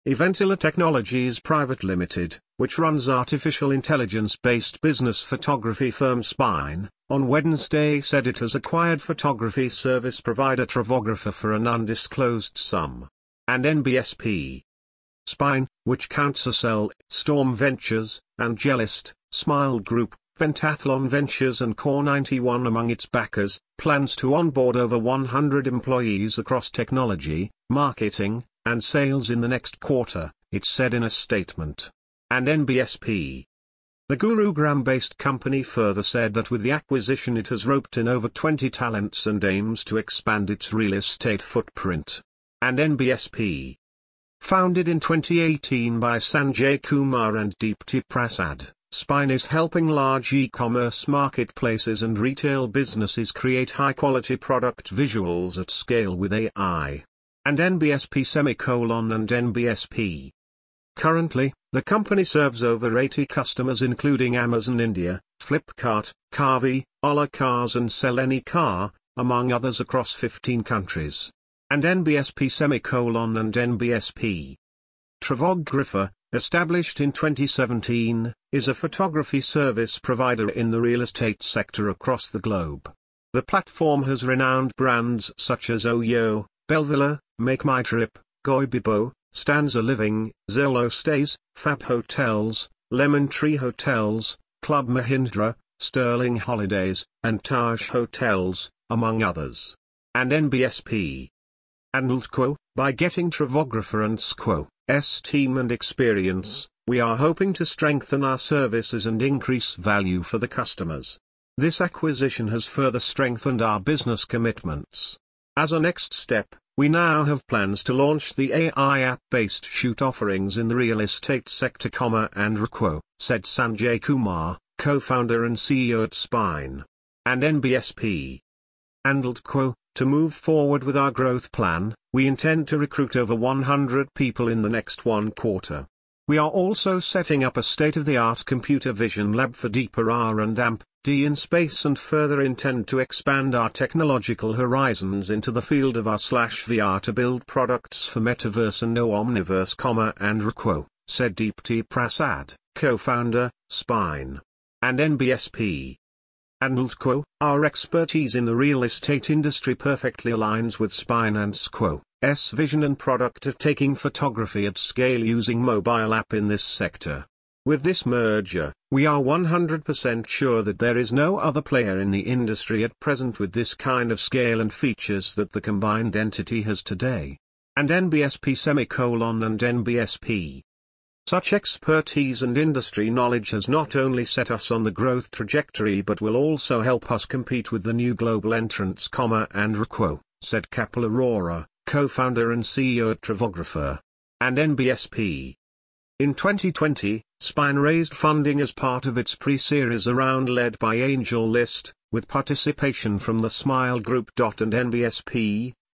Eventila Technologies Private Limited, which runs artificial intelligence-based business photography firm Spine, on Wednesday said it has acquired photography service provider Travographer for an undisclosed sum. And NBSP Spine, which counts Accel, Storm Ventures, Angelist, Smile Group, Pentathlon Ventures and Core 91 among its backers, plans to onboard over 100 employees across technology, marketing, and sales in the next quarter, it said in a statement. And NBSP. The Gurugram-based company further said that with the acquisition it has roped in over 20 talents and aims to expand its real estate footprint. And NBSP. Founded in 2018 by Sanjay Kumar and Deepti Prasad, Spine is helping large e-commerce marketplaces and retail businesses create high-quality product visuals at scale with AI. And NBSP and NBSP. Currently, the company serves over 80 customers including Amazon India, Flipkart, Carvey, Ola Cars and Sell Any Car, among others across 15 countries. And NBSP and NBSP. Travographer, established in 2017, is a photography service provider in the real estate sector across the globe. The platform has renowned brands such as Oyo, Belvilla, Make My Trip, Goibibo, Stanza Living, Zillow Stays, Fab Hotels, Lemon Tree Hotels, Club Mahindra, Sterling Holidays, and Taj Hotels, among others. And NBSP. And by getting Travographer and SQO's team and experience, we are hoping to strengthen our services and increase value for the customers. This acquisition has further strengthened our business commitments. As a next step, we now have plans to launch the AI app-based shoot offerings in the real estate sector, and RQO, said Sanjay Kumar, co-founder and CEO at Spine. And NBSP. And to move forward with our growth plan, we intend to recruit over 100 people in the next 1 quarter. We are also setting up a state-of-the-art computer vision lab for deeper R&D in space and further intend to expand our technological horizons into the field of R/VR to build products for Metaverse and Omniverse, and RQO, said Deepti Prasad, co-founder, Spine. And NBSP. And our expertise in the real estate industry perfectly aligns with Spine and SQO's vision and product of taking photography at scale using mobile app in this sector. With this merger, we are 100% sure that there is no other player in the industry at present with this kind of scale and features that the combined entity has today. And NBSP and NBSP. Such expertise and industry knowledge has not only set us on the growth trajectory but will also help us compete with the new global entrants, and RQO, said Kapil Arora, co-founder and CEO at Travographer. And NBSP. In 2020, Spine raised funding as part of its pre-series round led by AngelList, with participation from the Smile Group. And NBSP,